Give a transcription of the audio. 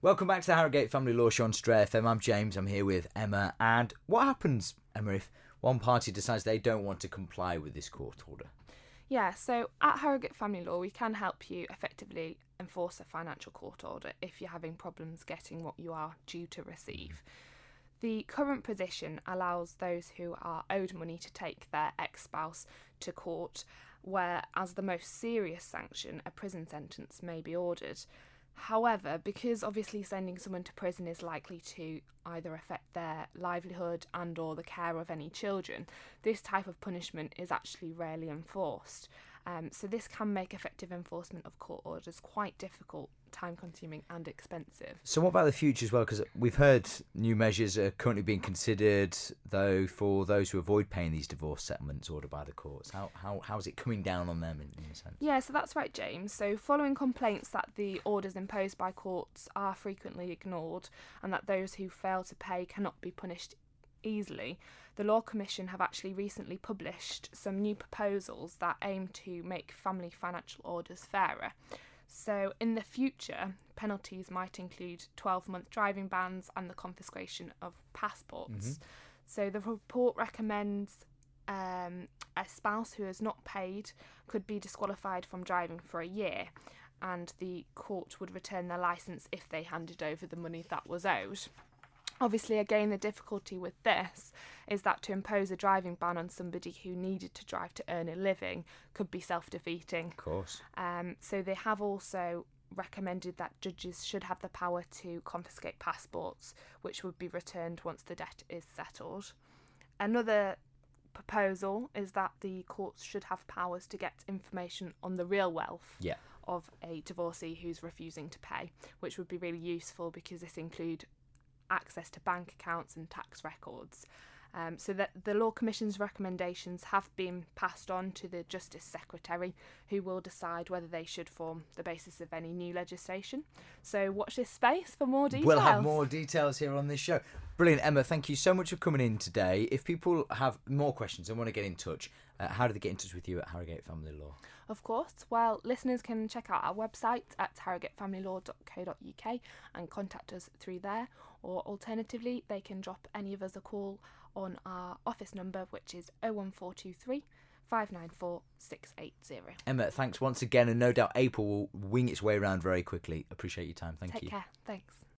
Welcome back to the Harrogate Family Law Show on Stray FM. I'm James, I'm here with Emma. And what happens, Emma, if one party decides they don't want to comply with this court order? Yeah, so at Harrogate Family Law, we can help you effectively enforce a financial court order if you're having problems getting what you are due to receive. The current position allows those who are owed money to take their ex-spouse to court, where as the most serious sanction, a prison sentence may be ordered. However, because obviously sending someone to prison is likely to either affect their livelihood and or the care of any children, this type of punishment is actually rarely enforced. So this can make effective enforcement of court orders quite difficult, time-consuming and expensive. So what about the future as well? Because we've heard new measures are currently being considered, though, for those who avoid paying these divorce settlements ordered by the courts. How is it coming down on them in a sense? Yeah, so that's right, James. So following complaints that the orders imposed by courts are frequently ignored and that those who fail to pay cannot be punished easily, the Law Commission have actually recently published some new proposals that aim to make family financial orders fairer. So in the future, penalties might include 12-month driving bans and the confiscation of passports. So the report recommends a spouse who has not paid could be disqualified from driving for a year, and the court would return their licence if they handed over the money that was owed. Obviously, again, the difficulty with this is that to impose a driving ban on somebody who needed to drive to earn a living could be self-defeating. Of course. So they have also recommended that judges should have the power to confiscate passports, which would be returned once the debt is settled. Another proposal is that the courts should have powers to get information on the real wealth of a divorcee who's refusing to pay, which would be really useful because this include access to bank accounts and tax records. So that the Law Commission's recommendations have been passed on to the Justice Secretary, who will decide whether they should form the basis of any new legislation. So watch this space for more details. We'll have more details here on this show. Brilliant, Emma. Thank you so much for coming in today. If people have more questions and want to get in touch, how do they get in touch with you at Harrogate Family Law? Of course. Well, listeners can check out our website at harrogatefamilylaw.co.uk and contact us through there, or alternatively, they can drop any of us a call on our office number, which is 01423 594 680. Emma, thanks once again, and no doubt April will wing its way around very quickly. Appreciate your time. Thank you. Take care. Thanks.